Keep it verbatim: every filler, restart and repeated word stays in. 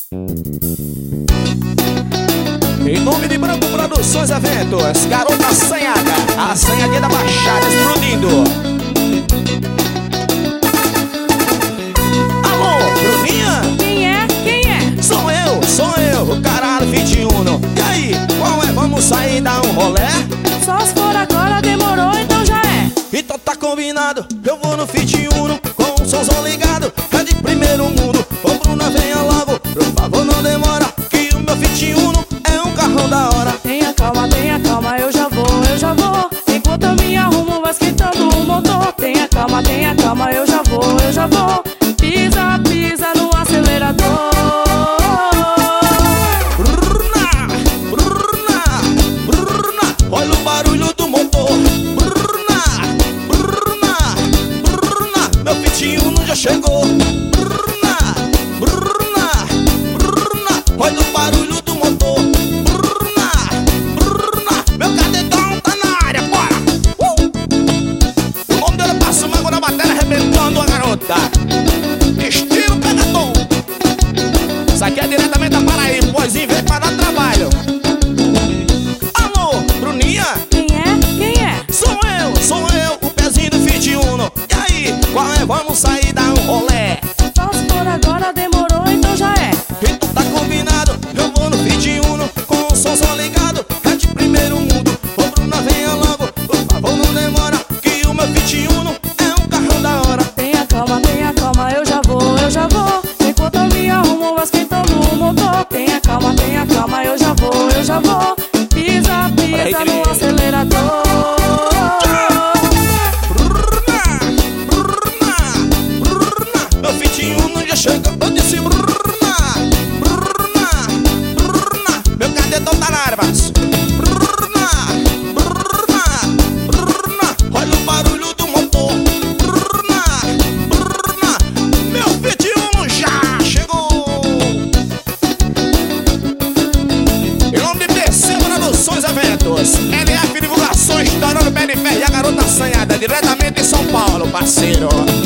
Em nome de Branco Produções Eventos, Garota Assanhada, a assanhadinha da Baixada explodindo. Alô, Bruninha? Quem é? Quem é? Sou eu, sou eu, o caralho vinte e um. E aí, qual é? Vamos sair e dar um rolé? Só se for agora, demorou, então já é. Então tá combinado, eu vou no vinte e um com o somzão ligado, é de primeiro mundo. Ô Bruna, venha logo, por favor não demora, que o meu vinte e um é um carrão da hora. Tenha calma, tenha calma, eu já vou, eu já vou. Enquanto eu me arrumo, vai esquentando o motor. Tenha calma, tenha calma, eu já vou, eu já vou. Pisa, pisa no acelerador. Bruna, Bruna, Bruna, olha o barulho do motor. Bruna, Bruna, Bruna, meu vinte e um já chegou. Bruna, Bruna, Bruna, olha o barulho do motor. Bruna, Bruna, meu cadetão tá na área, bora! Uh! O nome dele passa uma água na bateria arrebentando a garota. Estilo pegador. Isso aqui é diretamente da Paraíba, poizinho veio pra dar trabalho. Alô, Bruninha? Quem é? Quem é? Sou eu, sou eu, o pezinho do vinte e um. E aí, qual é? Vamos sair e dar um rolé? Só se for agora, demorou, então já é. Então tá combinado, eu vou no vinte e um com o som só ligado, é de primeiro mundo. Ô Bruna, venha logo, por favor não demora, que o meu vinte e um é um carrão da hora. Tenha calma, tenha calma, eu já vou, eu já vou. Enquanto eu me arrumo, vai esquentando o motor. Tenha calma, tenha calma, eu já vou, eu já vou. Pisa, pisa no acelerador. Bruna, Bruna, Bruna, meu vinte e um já chega, eu disse Bruna, Bruna, Bruna, meu cadetão tá na área, mas Bruna, Bruna, Bruna, olha o barulho do motor. Bruna, Bruna, meu vinte e um já chegou. Em nome de P C Produções Eventos, L F Divulgações, estourando pé de ferro e a Garota Assanhada, diretamente de São Paulo, parceiro.